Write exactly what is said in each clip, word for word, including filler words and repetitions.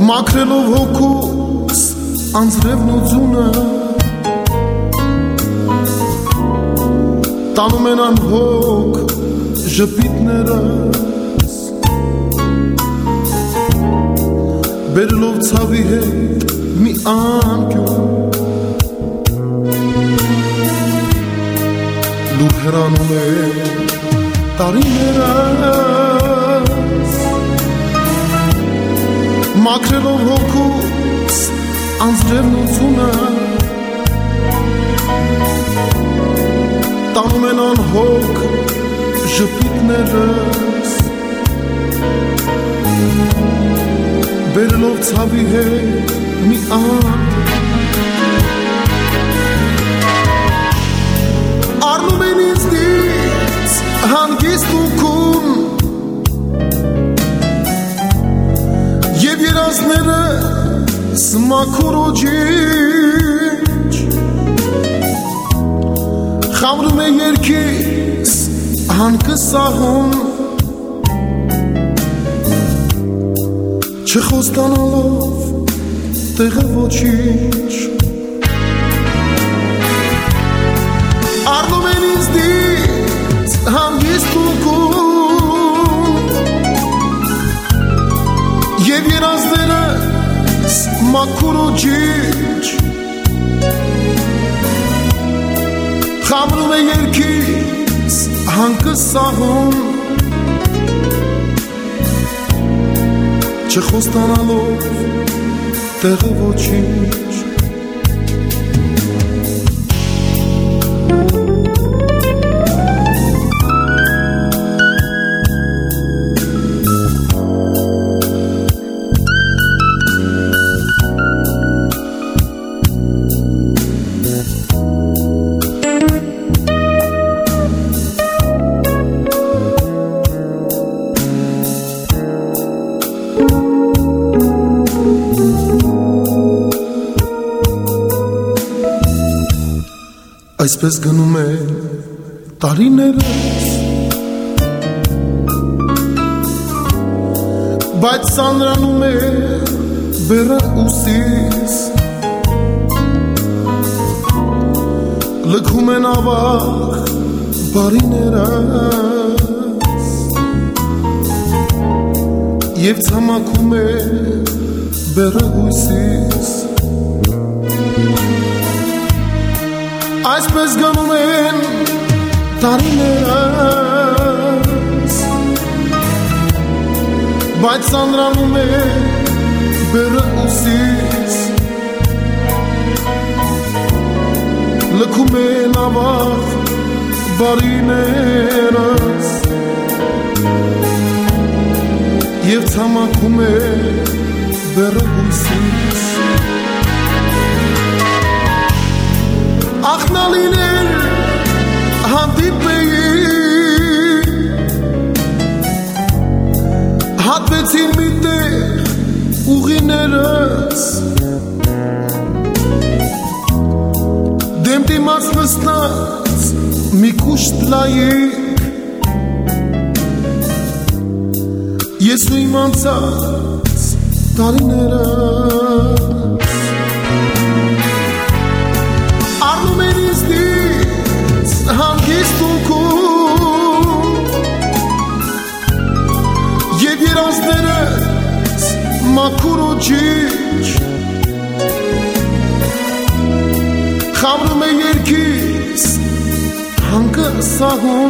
մաքրելով հոգուս անձրևն ու ձունը տանում են անհոգ ժպիտներս բերելով ցավի հետ մի անկյուն լուր հեռանում է տարիներս մաքրելով հոգուս անձրևն ու ձունը տանում են անհոգ ժպիտներս բերելով ցավի հետ մի անկյուն առնում են ինձնից հանգիստ ու քուն և երազներս մաքուր ու ջինջ խամրում է երգիս հանկսահուն չխոստանալով տեղը ոչինչ առնում են ինձնից հանգիստ ու քուն և երազներս մաքուր ու ջինջ խամրում է երգիս հանկսահուն չխոստանալով տեղը ոչինչ Այսպես գնում են տարիներս բայց սանրանում է բերը ուսիս լքում են ավաղ բարիներս և ցամաքում է բերը ուսիս Այսպես գնում են տարիներս բայց սանրանում է բերը ուսիս լքում են ավաղ բարիներս և ցամաքում է բերը ուսիս Ախնալիներ հանդիպեին հատվեցին մի տեղ ուղիներս դեմ դիմաց նստած մի կուշտ լայիկ ես ու իմ անցած տարիներս Առնում են ինձնից հանգիստ ու քուն և երազներս մաքուր ու ջինջ խամրում է երգիս հանկսահուն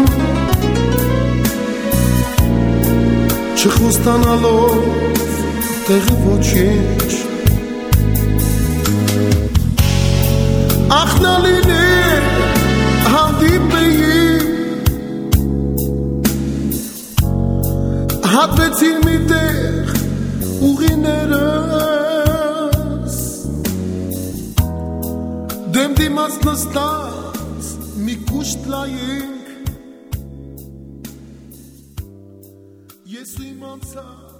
չխոստանալով տեղը ոչինչ Ախնալիներ հանդիպեին հատվեցին մի տեղ ուղիներս դեմ դիմաց նստած մի կուշտ լայիկ ես ու իմ անցած